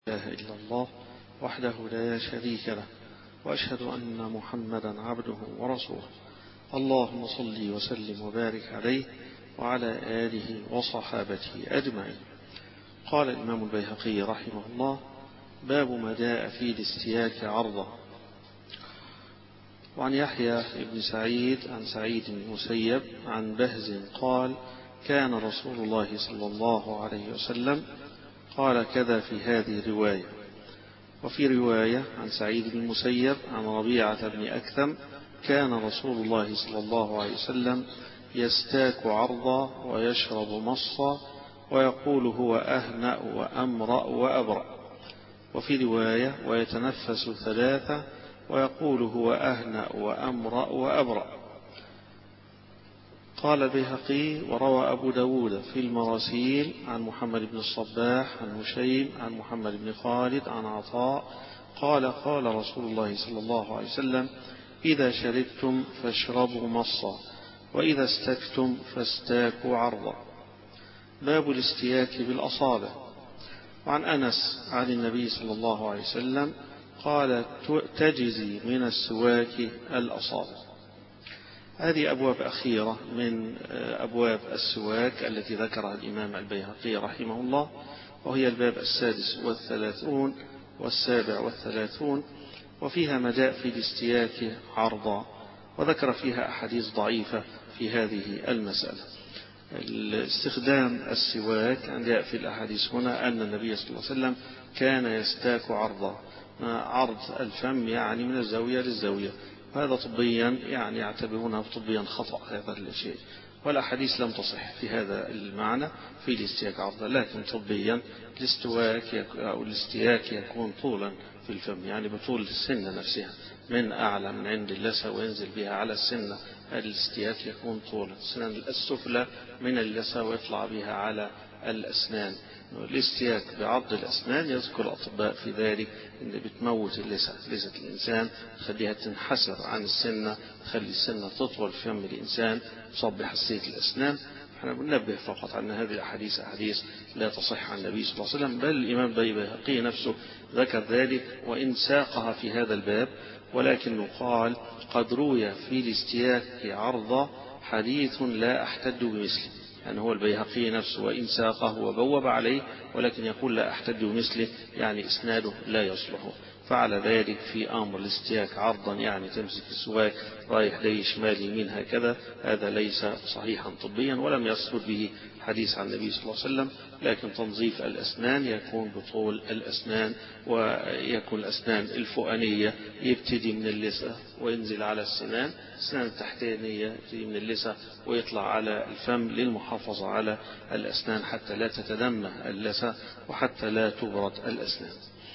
إله إلا الله وحده لا شريك له، وأشهد أن محمدا عبده ورسوله. اللهم صل وسلم وبارك عليه وعلى آله وصحابته أجمعين. قال الإمام البيهقي رحمه الله: باب ما جاء في الاستياك عرضه. وعن يحيى بن سعيد عن سعيد بن المسيب عن بهز قال: كان رسول الله صلى الله عليه وسلم قال كذا في هذه الرواية. وفي رواية عن سعيد بن المسيب عن ربيعة بن أكثم: كان رسول الله صلى الله عليه وسلم يستاك عرضا ويشرب مصا ويقول هو أهنأ وأمرأ وأبرأ. وفي رواية: ويتنفس ثلاثة ويقول هو أهنأ وأمرأ وأبرأ. قال البيهقي: وروى أبو داود في المراسيل عن محمد بن الصباح عن هشيم عن محمد بن خالد عن عطاء قال: قال رسول الله صلى الله عليه وسلم: إذا شربتم فاشربوا مصا، وإذا استكتم فاستاكوا عرضا. باب الاستياك بالأصابع. وعن أنس عن النبي صلى الله عليه وسلم قال: تجزي من السواك الأصابع. هذه أبواب أخيرة من أبواب السواك التي ذكرها الإمام البيهقي رحمه الله، وهي الباب 36 و37، وفيها ما جاء في الاستياك عرضا، وذكر فيها أحاديث ضعيفة في هذه المسألة. الاستخدام السواك أن جاء في الأحاديث هنا أن النبي صلى الله عليه وسلم كان يستاك عرضا، عرض الفم يعني من الزاوية للزاوية، وهذا طبيا يعني يعتبرونه طبيا خطأ هذا الشيء، والأحاديث لم تصح في هذا المعنى في الاستياك عرضا، لكن طبيا الاستياك يكون طولا في الفم، يعني بطول السنة نفسها من أعلى من عند اللثة وينزل بها على السنة. الاستياك يكون طولا السنة السفلى من اللثة ويطلع بها على الأسنان. الاستياك بعض الأسنان يذكر الأطباء في ذلك إن بتموت لثة الإنسان، تخليها تنحسر عن السنة، تخلي السنة تطول في فم الإنسان، تصب حساسية الأسنان. احنا بننبه فقط أن هذه الأحاديث أحاديث لا تصح عن النبي صلى الله عليه وسلم، بل الإمام البيهقي نفسه ذكر ذلك وإن ساقها في هذا الباب، ولكنه قال: قد روي في الاستياك عرض حديث لا أحتج بمثله. يعني هو البيهقي نفسه وإن ساقه وبوب عليه، ولكن يقول لا أحتج بمثله، يعني إسناده لا يصلح. فعلى ذلك في أمر الاستياك عرضا، يعني تمسك السواك رايح لي شمال يمين هكذا، هذا ليس صحيحا طبيا ولم يثبت به حديث عن النبي صلى الله عليه وسلم. لكن تنظيف الأسنان يكون بطول الأسنان، ويكون الأسنان الفوقانية يبتدي من اللثة وينزل على السنان التحتانية يبتدي من اللثة ويطلع على الفم للمحافظة على الأسنان حتى لا تتدمى اللثة وحتى لا تبرد الأسنان.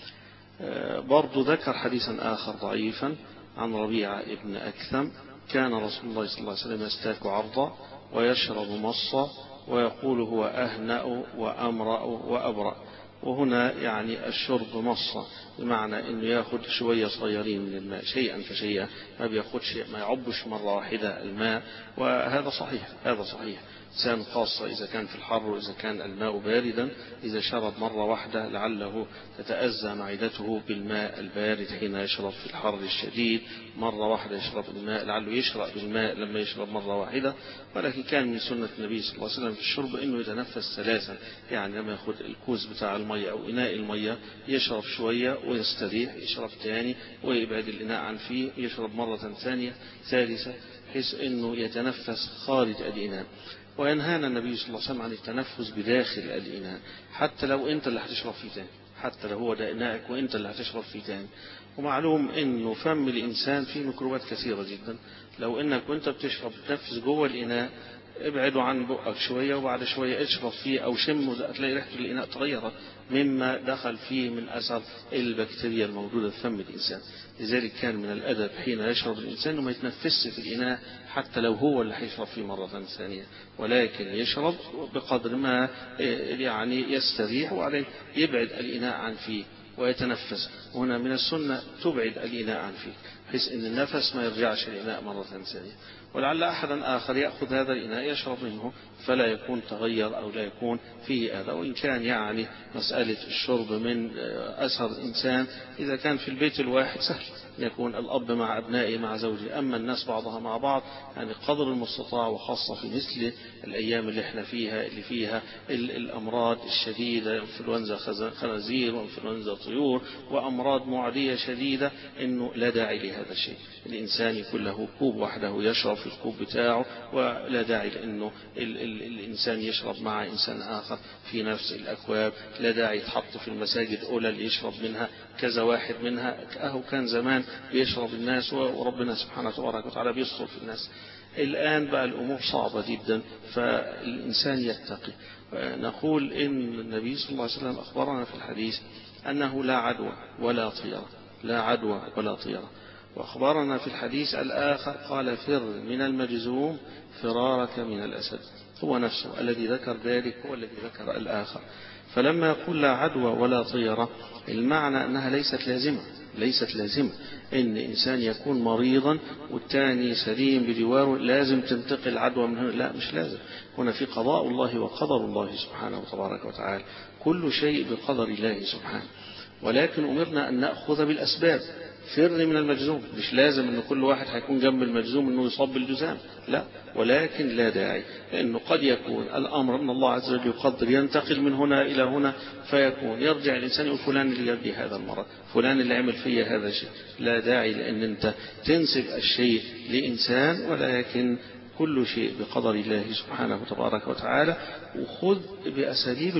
برضو ذكر حديثا آخر ضعيفا عن ربيعة ابن أكثم: كان رسول الله صلى الله عليه وسلم يستاك عرضا ويشرب مصا ويقول هو أهنأ وأمرأ وأبرأ. وهنا يعني الشرب مصا بمعنى أنه يأخذ شوية صغيرين من الماء شيئا فشيئا، ما بيأخذش ما يعبش مرة واحدة الماء، وهذا صحيح. هذا صحيح إنسان خاصة إذا كان في الحر وإذا كان الماء باردا، إذا شرب مرة واحدة لعله تتأذى معدته بالماء البارد حين يشرب في الحر الشديد، مرة واحدة يشرب الماء لعله يشرب بالماء لما يشرب مرة واحدة. ولكن كان من سنة النبي صلى الله عليه وسلم في الشرب أنه يتنفس ثلاثا، يعني لما يأخذ الكوز بتاع المية أو إناء المية يشرب شوية ويستريح، يشرب تاني ويبعد الإناء عن فيه، يشرب مرة ثانية ثالثة، بحيث أنه يتنفس خارج الإناء. وينهانا النبي صلى الله عليه وسلم عن التنفس بداخل الإناء، حتى لو أنت اللي هتشرب فيه تاني، حتى لو هو ده إناءك وأنت اللي هتشرب فيه تاني. ومعلوم أنه فم الإنسان فيه ميكروبات كثيرة جدا، لو أنك وأنت بتشرب تنفس جوه الإناء ابعدوا عن بقك شوية وبعد شوية اشرب فيه أو شم، تلاقي ريحة الإناء تغيرت مما دخل فيه من أثر البكتيريا الموجودة في فم الإنسان. لذلك كان من الأدب حين يشرب الإنسان وما يتنفسش في الإناء حتى لو هو اللي هيشرب فيه مرة ثانية، ولكن يشرب بقدر ما يعني يستريح، وعليه يبعد الإناء عن فيه ويتنفس. هنا من السنة تبعد الإناء عن فيك بحيث أن النفس ما يرجعش الإناء مرة ثانية. ولعل أحدا آخر يأخذ هذا الإناء يشرب منه فلا يكون تغير أو لا يكون فيه أذى. وإن كان يعني مسألة الشرب من أثر الإنسان إذا كان في البيت الواحد سهل يكون الأب مع أبنائه مع زوجه، أما الناس بعضها مع بعض يعني قدر المستطاع، وخاصة في مثل الأيام اللي احنا فيها اللي فيها الأمراض الشديدة، انفلونزا خنازير وانفلونزا طيور وأمراض معدية شديدة، إنه لا داعي لهذا الشيء. الإنسان يكون له كوب وحده يشرب في الكوب بتاعه، ولا داعي لأنه الإنسان يشرب مع إنسان آخر في نفس الأكواب. لا داعي يتحط في المساجد أولى اللي يشرب منها كذا واحد منها. أهو كان زمان بيشرب الناس وربنا سبحانه وتبارك وتعالى بيستر في الناس. الآن بقى الأمور صعبة جدا، فالإنسان يتقي. نقول إن النبي صلى الله عليه وسلم أخبرنا في الحديث أنه لا عدوى ولا طيرة، لا عدوى ولا طيرة. وأخبرنا في الحديث الآخر قال فر من المجذوم فرارك من الأسد. هو نفسه الذي ذكر ذلك هو الذي ذكر الآخر. فلما يقول لا عدوى ولا طيرة المعنى أنها ليست لازمة إن إنسان يكون مريضا والتاني سليم بجواره لازم تنتقل العدوى من هنا، لا مش لازم. هنا في قضاء الله وقدر الله سبحانه وتبارك وتعالى، كل شيء بقدر الله سبحانه، ولكن أمرنا أن نأخذ بالأسباب. فر من المجذوم مش لازم أن كل واحد هيكون جنب المجذوم أنه يصاب بالجذام، لا، ولكن لا داعي، لأنه قد يكون الأمر من الله عز وجل يقدر ينتقل من هنا إلى هنا، فيكون يرجع الإنسان يقول فلان اللي يدي هذا المرض، فلان اللي عمل فيا هذا الشيء. لا داعي لأن أنت تنسب الشيء لإنسان، ولكن كل شيء بقدر الله سبحانه وتبارك وتعالى. وخذ بأساليب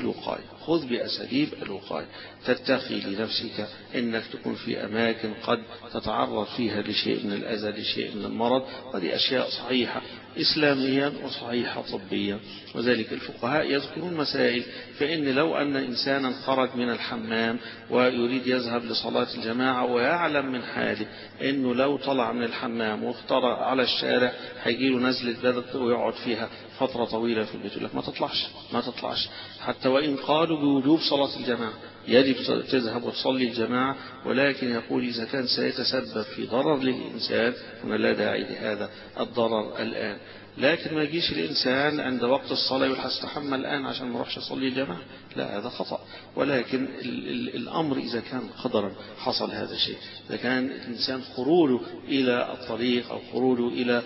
الوقاية، تتقي لنفسك إنك تكون في أماكن قد تتعرض فيها لشيء من الأذى لشيء من المرض، هذه أشياء صحيحة إسلاميا وصحيحة طبيا. وذلك الفقهاء يذكرون مسائل، فإن لو أن إنسانا خرج من الحمام ويريد يذهب لصلاة الجماعة ويعلم من حاله إنه لو طلع من الحمام واخترع على الشارع هيجيله نزلة برد ويقعد فيها فترة طويلة في البيت، لك ما تطلعش حتى وإن قالوا بوجوب صلاة الجماعة، يجب تذهب وتصلي الجماعة، ولكن يقول إذا كان سيتسبب في ضرر للإنسان هنا لا داعي لهذا الضرر الآن. لكن ما يجيش الإنسان عند وقت الصلاة يقول هستحمى الآن عشان ما اروحش أصلي الجماعة، لا هذا خطأ. ولكن الأمر إذا كان قدرا حصل هذا الشيء، إذا كان الإنسان خروجه إلى الطريق أو خروجه إلى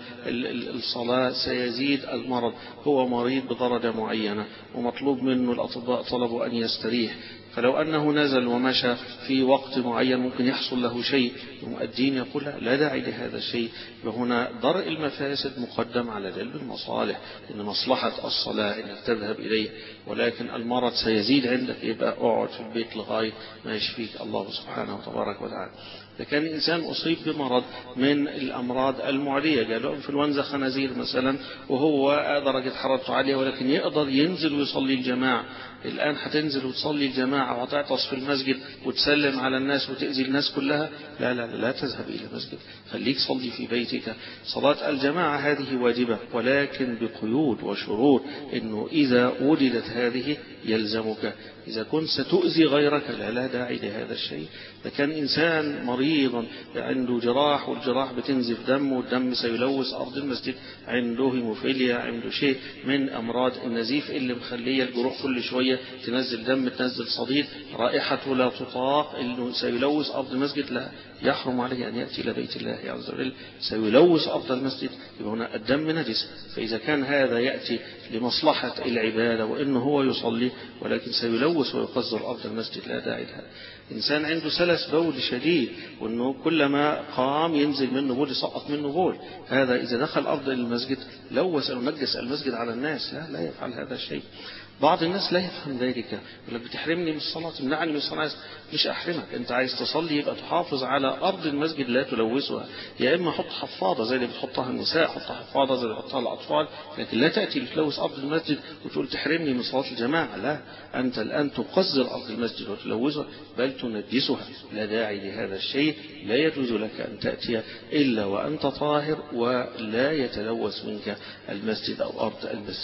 الصلاة سيزيد المرض، هو مريض بدرجة معينة ومطلوب منه الأطباء طلبوا أن يستريح، فلو أنه نزل ومشى في وقت معين ممكن يحصل له شيء، الدين يقول لا داعي لهذا الشيء. وهنا درء المفاسد مقدم على جلب المصالح، إن مصلحة الصلاة إنك تذهب إليه، ولكن المرض سيزيد عندك يبقى اقعد في البيت لغاية ما يشفيك الله سبحانه وتبارك وتعالى. إذا كان الإنسان أصيب بمرض من الأمراض المعدية، قالوا انفلونزا خنازير مثلا، وهو درجة حرارته عالية ولكن يقدر ينزل ويصلي الجماعة، الآن هتنزل وتصلي الجماعة وهتعطس في المسجد وتسلم على الناس وتأذي الناس كلها، لا تذهب إلى المسجد، خليك صلي في بيتك. صلاة الجماعة هذه واجبة ولكن بقيود وشروط، إنه إذا وجدت هذه يلزمك، إذا كنت ستؤذي غيرك لا داعي لهذا الشيء. إذا كان إنسان مريضا عنده جراح والجراح بتنزف دم والدم سيلوث أرض المسجد، عنده هيموفيليا، عنده شيء من أمراض النزيف اللي مخليه الجروح كل شوية تنزل دم تنزل صديد، رائحته لا تطاق، إنه سيلوث أرض المسجد، لا يحرم عليه أن يأتي إلى بيت الله عز وجل، سيلوث أرض المسجد، يبقى هنا الدم نجس. فإذا كان هذا يأتي لمصلحة العبادة وإنه هو يصلي ولكن سيلوث ويقذر أرض المسجد لا داعي لها. إنسان عنده سلس بول شديد وإنه كلما قام ينزل منه بول يسقط منه بول، هذا إذا دخل أرض المسجد لوث أو نجس المسجد على الناس، لا يفعل هذا الشيء. بعض الناس لا يفهم ذلك، يقول لك بتحرمني من الصلاة، تمنعني من الصلاة. مش أحرمك، أنت عايز تصلي يبقى تحافظ على أرض المسجد لا تلوثها، يا إما حط حفاضة زي اللي بتحطها النساء، حط حفاضة زي اللي بتحطها الأطفال، لكن لا تأتي لتلوث أرض المسجد وتقول تحرمني من صلاة الجماعة، لا، أنت الآن تقذر أرض المسجد وتلوثها بل تنجسها، لا داعي لهذا الشيء. لا يجوز لك أن تأتي إلا وأنت طاهر ولا يتلوث منك المسجد أو أرض المسجد.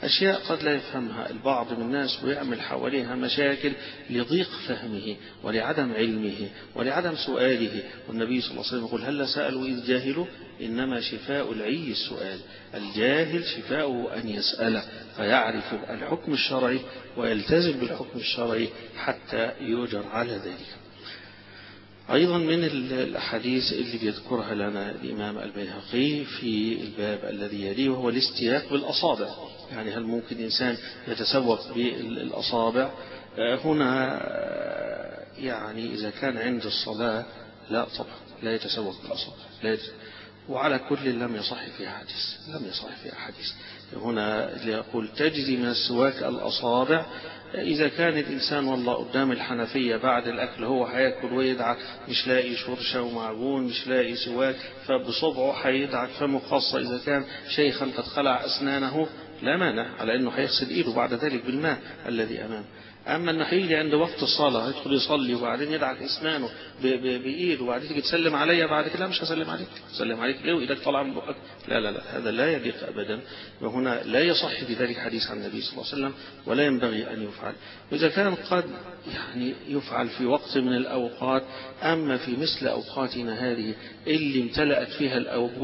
أشياء قد لا يفهمها البعض من الناس ويعمل حواليها مشاكل لضيق فهمه ولعدم علمه ولعدم سؤاله. والنبي صلى الله عليه وسلم يقول: هل سألوا إذ جاهلوا؟ إنما شفاء العي السؤال. الجاهل شفاؤه أن يسأل فيعرف الحكم الشرعي ويلتزم بالحكم الشرعي حتى يؤجر على ذلك. أيضا من الأحاديث اللي بيذكرها لنا الإمام البيهقي في الباب الذي يليه وهو الاستياق بالأصابع. يعني هل ممكن إنسان يتسوق بالأصابع؟ هنا يعني إذا كان عند الصلاة لا طبعا لا يتسوق بالأصابع، وعلى كل لم يصح فيها حديث. هنا يقول: تجزي من السواك الأصابع. إذا كان الإنسان والله قدام الحنفية بعد الأكل هو هياكل ويدعك مش لاقي شرشة ومعجون مش لاقي سواك فبصبعه هيدعك فمه، خاصة إذا كان شيخا قد خلع أسنانه لا مانع على أنه هيغسل إيده بعد ذلك بالماء الذي أمامه. أما أنه هيجي عند وقت الصلاة يدخل يصلي وبعدين يدعك أسنانه بإيده وبعدين تيجي تسلم عليا بعد كده، مش هسلم عليك ليه وإيدك طالعة من بقك؟ لا هذا لا يليق أبدا. وهنا لا يصح بذلك حديث عن النبي صلى الله عليه وسلم ولا ينبغي أن يفعل. وإذا كان قد يعني يفعل في وقت من الأوقات، أما في مثل أوقاتنا هذه اللي امتلأت فيها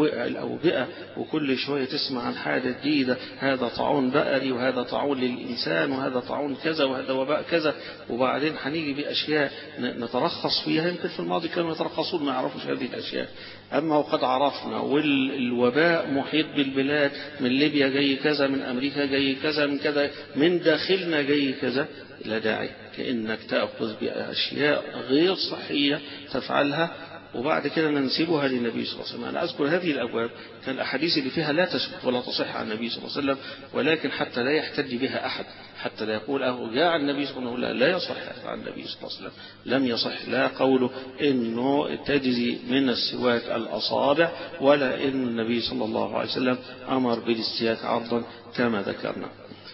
الأوبئة وكل شوية تسمع عن حاجة جديدة، هذا طاعون بقري وهذا طاعون للإنسان وهذا طاعون كذا وهذا وباء كذا، وبعدين هنيجي بأشياء نترخص فيها. يمكن في الماضي كانوا يترخصون ما يعرفوش هذه الأشياء، أما وقد عرفنا والوباء محيط بالبلاد، من ليبيا جاي كذا، من أمريكا جاي كذا، من كذا، من داخلنا جاي كذا، لا داعي كأنك تأخذ بأشياء غير صحية تفعلها وبعد كده ننسبها للنبي صلى الله عليه وسلم. أنا أذكر هذه الأبواب كان الأحاديث اللي فيها لا تثبت ولا تصح عن النبي صلى الله عليه وسلم، ولكن حتى لا يحتج بها أحد، حتى لا يقول جاء عن النبي صلى الله عليه وسلم، لا يصح عن النبي صلى الله عليه وسلم، لم يصح لا قوله إنه تجزي من السواك الأصابع، ولا إن النبي صلى الله عليه وسلم أمر بالاستياك عرضا كما ذكرنا.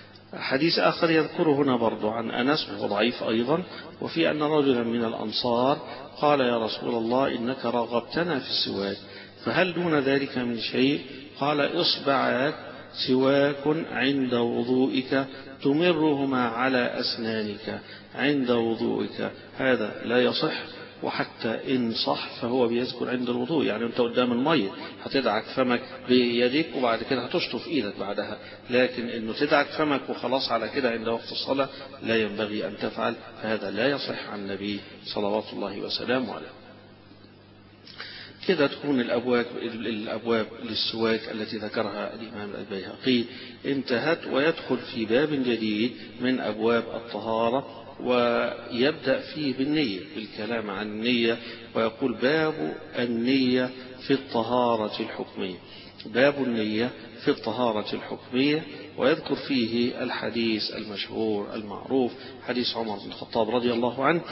حديث آخر يذكره هنا برضو عن أنس وهو ضعيف أيضا، وفي أن رجلا من الأنصار قال: يا رسول الله إنك رغبتنا في السواك، فهل دون ذلك من شيء؟ قال: إصبعاك سواك عند وضوئك تمرهما على أسنانك عند وضوئك. هذا لا يصح، وحتى إن صح فهو بيذكر عند الوضوء، يعني أنت قدام المية هتدعك فمك بيديك وبعد كده هتشطف إيدك بعدها، لكن إنه تدعك فمك وخلاص على كده عند وقت الصلاة لا ينبغي أن تفعل، فهذا لا يصح عن النبي صلوات الله وسلامه عليه. كده تكون الأبواب للسواك التي ذكرها الإمام البيهقي انتهت، ويدخل في باب جديد من أبواب الطهارة، ويبدأ فيه بالنية، بالكلام عن النية، ويقول: باب النية في الطهارة الحكمية. باب النية في الطهارة الحكمية، ويذكر فيه الحديث المشهور المعروف حديث عمر بن الخطاب رضي الله عنه،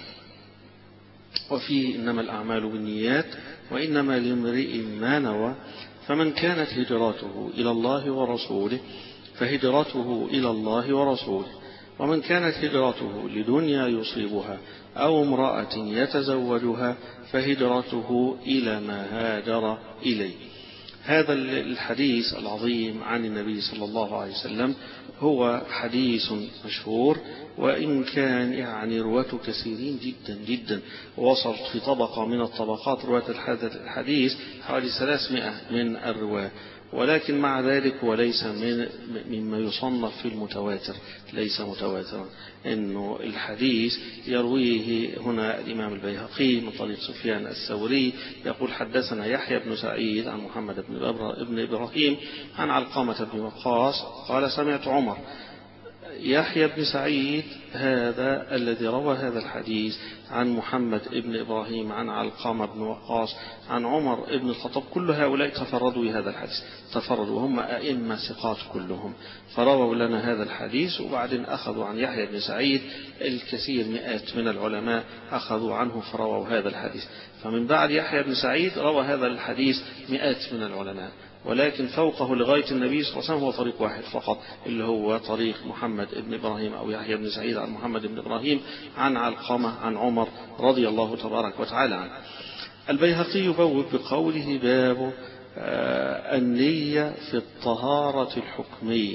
وفيه: إنما الأعمال بالنيات وإنما لامرئ ما نوى، فمن كانت هجرته إلى الله ورسوله فهجرته إلى الله ورسوله، ومن كانت هجرته لدنيا يصيبها أو امرأة يتزوجها فهجرته إلى ما هاجر إليه. هذا الحديث العظيم عن النبي صلى الله عليه وسلم هو حديث مشهور، وإن كان يعني رواته كثيرين جدا جدا، وصلت في طبقة من الطبقات رواة الحديث حوالي 300 من الرواة، ولكن مع ذلك وليس مما يصنف في المتواتر، ليس متواترا. إنه الحديث يرويه هنا الإمام البيهقي من طريق سفيان الثوري يقول: حدثنا يحيى بن سعيد عن محمد بن إبراهيم عن علقمة بن وقاص قال: سمعت عمر. يحيى بن سعيد هذا الذي روى هذا الحديث عن محمد بن إبراهيم عن علقمة بن وقاص عن عمر بن الخطاب، كل هؤلاء تفردوا بهذا الحديث، تفردوا، هم أئمة ثقات كلهم، فرووا لنا هذا الحديث. وبعدين أخذوا عن يحيى بن سعيد الكثير، مئات من العلماء أخذوا عنه فرووا هذا الحديث، فمن بعد يحيى بن سعيد روى هذا الحديث مئات من العلماء، ولكن فوقه لغاية النبي صلى الله عليه وسلم هو طريق واحد فقط، اللي هو طريق محمد بن إبراهيم أو يحيى بن سعيد عن محمد بن إبراهيم عن علقمة عن عمر رضي الله تبارك وتعالى عنه. البيهقي يبوب بقوله: باب النية في الطهارة الحكمية.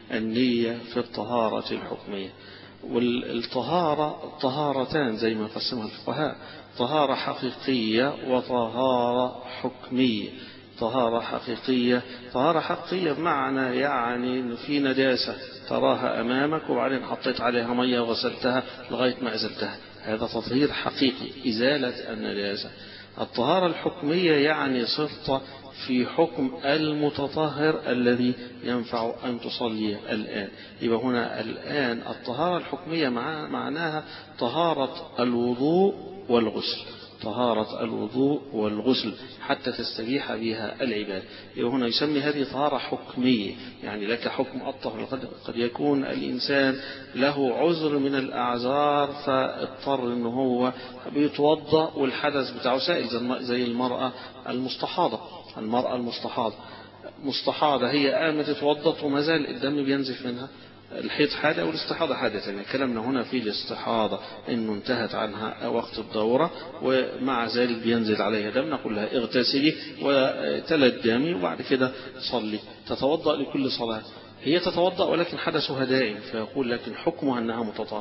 النية في الطهارة الحكمية. والطهارة طهارتان زي ما قسمها الفقهاء، طهارة حقيقية وطهارة حكمية. طهارة حقيقية بمعنى يعني إن في نجاسة تراها أمامك وبعدين حطيت عليها مية وغسلتها لغاية ما أزلتها، هذا تطهير حقيقي، إزالة النجاسة. الطهارة الحكمية يعني صرت في حكم المتطهر الذي ينفع أن تصلي الآن. يبقى هنا الآن الطهارة الحكمية معناها طهارة الوضوء والغسل، طهارة الوضوء والغسل حتى تستبيح بها العباد. هنا يسمي هذه طهارة حكمية، يعني لك حكم الطهر. قد يكون الإنسان له عذر من الأعذار فاضطر أنه هو بيتوضأ والحدث بتاعه سائل، زي المرأة المستحاضة هي قامت اتوضت وما زال الدم بينزف منها. الحيض حاجة والاستحاضة حاجة ثانية. كلامنا هنا في الاستحاضة إنه انتهت عنها وقت الدورة ومع ذلك بينزل عليها دم، نقول لها اغتسلي وتلجمي وبعد كده صلي، تتوضأ لكل صلاة. هي تتوضأ ولكن حدثها دائم، فيقول لكن حكمها أنها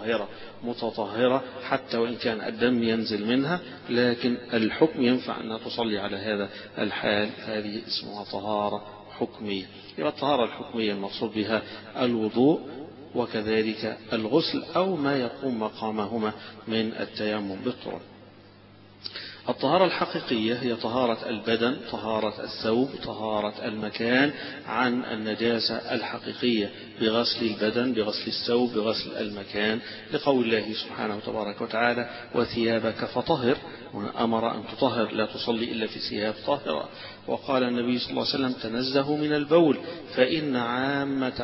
متطهرة حتى وإن كان الدم ينزل منها، لكن الحكم ينفع أنها تصلي على هذا الحال. هذه اسمها طهارة حكمية. يبقى الطهارة الحكمية المقصود بها الوضوء وكذلك الغسل أو ما يقوم مقامهما من التيمم بالتراب. الطهارة الحقيقية هي طهارة البدن، طهارة الثوب، طهارة المكان عن النجاسة الحقيقية بغسل البدن، بغسل الثوب، بغسل المكان، لقول الله سبحانه وتبارك وتعالى وثيابك فطهر، أمر أن تطهر، لا تصلي إلا في ثياب طاهرة. وقال النبي صلى الله عليه وسلم تنزهوا من البول فإن عامة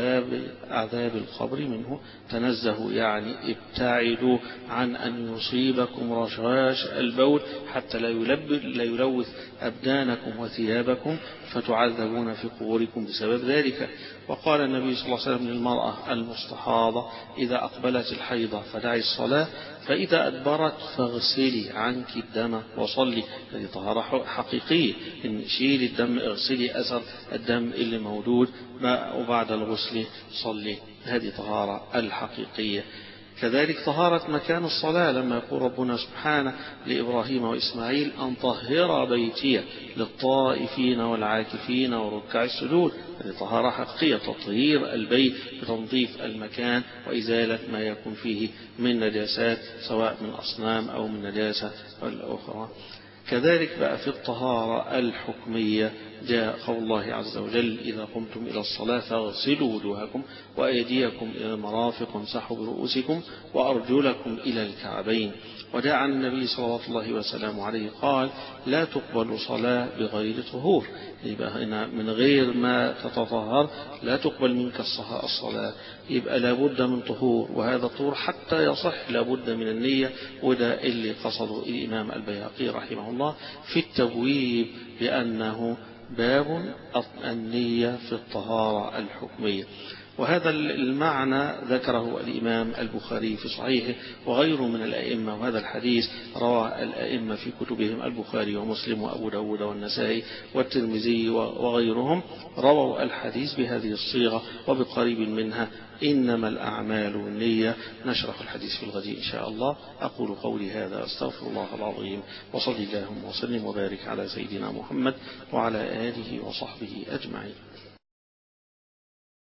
عذاب القبر منه. تنزهوا يعني ابتعدوا عن أن يصيبكم رشاش البول حتى لا يلوث أبدانكم وثيابكم فتعذبون في قبوركم بسبب ذلك. وقال النبي صلى الله عليه وسلم للمرأة المستحاضة إذا أقبلت الحيضة فدعي الصلاة فإذا أدبرت فاغسلي عنك الدم وصلي. هذه طهارة حقيقية، إن شيل الدم، اغسلي أثر الدم اللي موجود وبعد الغسل صلي. هذه طهارة الحقيقية. كذلك طهارة مكان الصلاة، لما يقول ربنا سبحانه لإبراهيم وإسماعيل أن طهر بيتي للطائفين والعاكفين وركع السجود. هذه طهارة حقيقية، تطهير البيت بتنظيف المكان وإزالة ما يكون فيه من نجاسات سواء من أصنام أو من نجاسة الأخرى. كذلك بقى في الطهارة الحكمية جاء قول الله عز وجل إذا قمتم إلى الصلاة فاغسلوا وجوهكم وأيديكم إلى المرافق وامسحوا برؤوسكم وأرجلكم إلى الكعبين. وجاء عن النبي صلى الله عليه وسلم عليه قال لا تقبل صلاة بغير طهور. يبقى هنا من غير ما تتطهر لا تقبل منك الصلاة، يبقى لابد من طهور، وهذا الطهور حتى يصح لابد من النية. وده اللي قصده الإمام البيهقي رحمه الله في التبويب بأنه باب النية في الطهارة الحكمية. وهذا المعنى ذكره الإمام البخاري في صحيحه وغيره من الأئمة، وهذا الحديث روى الأئمة في كتبهم البخاري ومسلم وأبو داود والنسائي والترمذي وغيرهم، رووا الحديث بهذه الصيغة وبقريب منها إنما الأعمال بالنية. نشرح الحديث في الغد إن شاء الله. أقول قولي هذا أستغفر الله العظيم وصلي اللهم وسلم وبارك على سيدنا محمد وعلى آله وصحبه أجمعين.